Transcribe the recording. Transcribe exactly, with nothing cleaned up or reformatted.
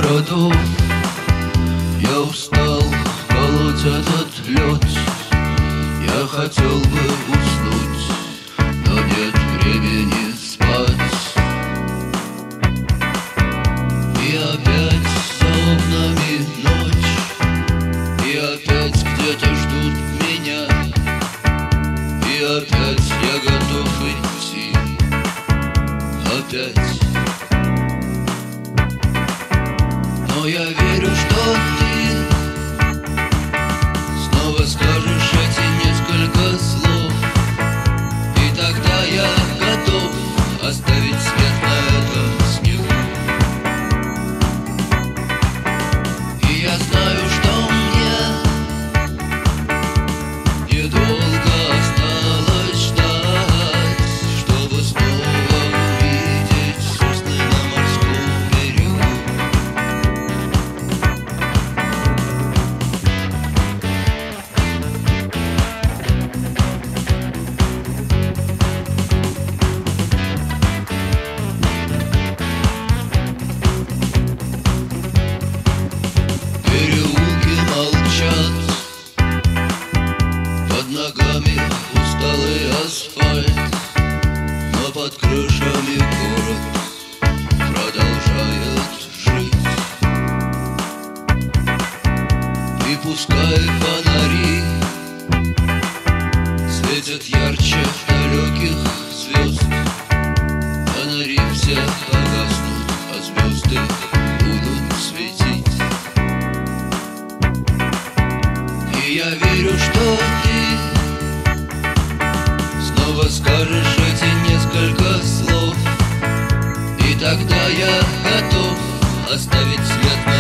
городов. Я устал колоть этот лед. Я хотел бы уснуть, но нет времени спать. И опять за окнами ночь, и опять где-то ждут меня, и опять я готов идти, опять. Но я верю, что ты снова скажешь эти несколько слов, и тогда я готов оставить след на этом снегу. И я знаю, что мне недолго осталось ждать, чтобы снова увидеть сосны на морском берегу. Переулки молчат, под ногами усталый асфальт, но под крышами город продолжает жить. И пускай фонари светят ярче далеких звезд, фонари все погаснут, а звезды будут светить. И я верю, что ты снова скажешь эти несколько слов, и тогда я готов оставить след на